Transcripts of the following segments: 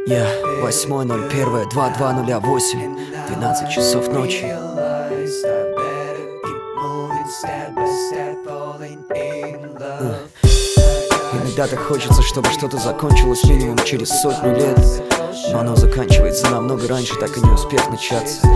8.01.2208, 12 часов ночи. Иногда так хочется, чтобы что-то закончилось минимум через 100 лет, но оно заканчивается намного раньше, так и не успев начаться.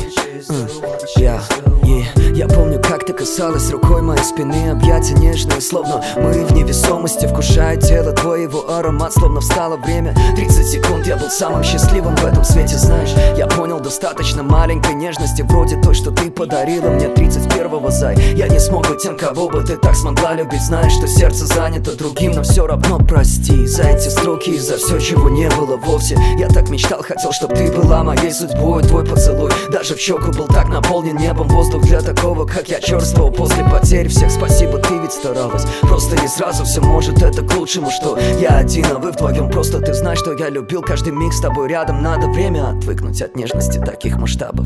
Я помню, как ты касалась рукой моей спины, объятия нежные, словно мы в невесомости, вкушая тело твоего аромат, словно встало время. 30 секунд я был самым счастливым в этом свете, знаешь. Я понял, достаточно маленькой нежности, вроде той, что ты подарила мне 31-го, зай. Я не смог быть тем, кого бы ты так смогла любить, знаешь, что сердце занято другим, но все равно прости за эти строки и за все, чего не было вовсе. Я так мечтал, хотел, чтобы ты была моей судьбой, твой поцелуй даже в щеку был так наполнен небом. Воздух для такого, как я, черствовал после потерь всех. Спасибо, ты ведь старалась, просто не сразу все, может, это к лучшему, что я один, а вы вдвоем. Просто ты знаешь, что я любил каждый миг с тобой рядом. Надо время отвыкнуть от нежности таких масштабов.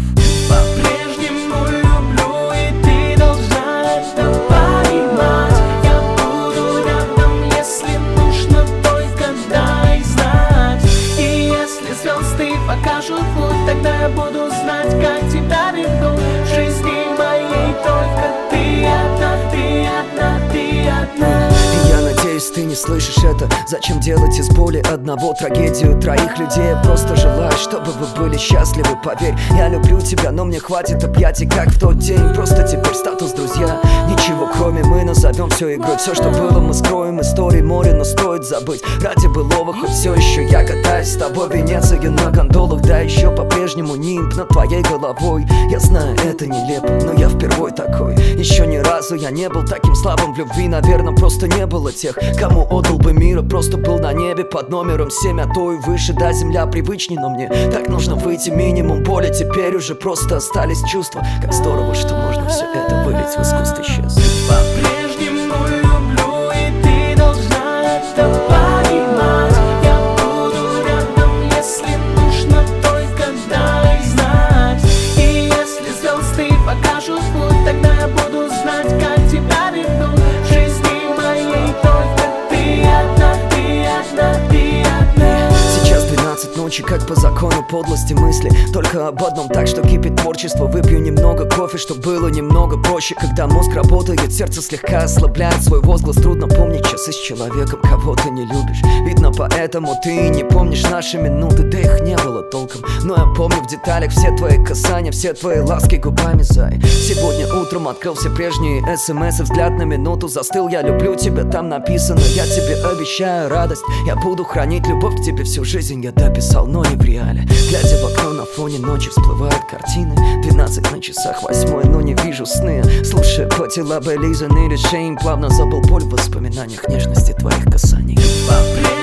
По-прежнему люблю, и ты должна это понимать. Я буду рядом, если нужно, только дай знать. И если звезды покажут путь, тогда я буду знать, как тебя веду. В жизни моей только ты одна, ты одна, ты одна. И я надеюсь, ты не слышишь это. Зачем делать из боли одного трагедию троих людей? Я просто желаю, чтобы вы были счастливы, поверь. Я люблю тебя, но мне хватит объятий, как в тот день. Просто теперь статус друзья, ничего кроме мы. Назовем все игрой, все, что было, мы скроем. Истории море, но стоит забыть ради былого. Хоть все еще я катаюсь с тобой в Венецию на гондолах, да еще по-прежнему нимб над твоей головой. Я знаю, это нелепо, но я впервой такой. Еще ни разу я не был таким слабым в любви. Наверное, просто не было тех, кому отдал бы мир, просто был на небе под номером 7, а то и выше. Да, земля привычней, но мне так нужно выйти. Минимум боли, теперь уже просто остались чувства. Как здорово, что можно все это вылить в искусство исчез. По-прежнему люблю, и ты должна это понимать. Я буду рядом, если нужно, только дай знать. И если звезды покажут путь, тогда я буду знать, как тебя веду. В жизни моей только ты одна, ты одна, ты одна. Сейчас 12 ночи, как по закону подлости мысли только об одном, так что кипит творчество. Выпью немного кофе, чтоб было немного проще. Когда мозг работает, сердце слегка ослабляет свой возглас. Трудно помнить часы с человеком, кого ты не любишь. Видно, поэтому ты не помнишь наши минуты, да их не было толком. Но я помню в деталях все твои касания, все твои ласки губами, зай. Сегодня утром открыл все прежние смс и взгляд на минуту застыл. Я люблю тебя, там написано, я тебе обещаю радость. Я буду хранить любовь к тебе всю жизнь, я дописал, но не в реале. Глядя в окно, на фоне ночи всплывают картины. 12 на часах 8, но не вижу сны. Слушая по телу Белиза, решение плавно забыл боль в воспоминаниях нежности твоих касаний.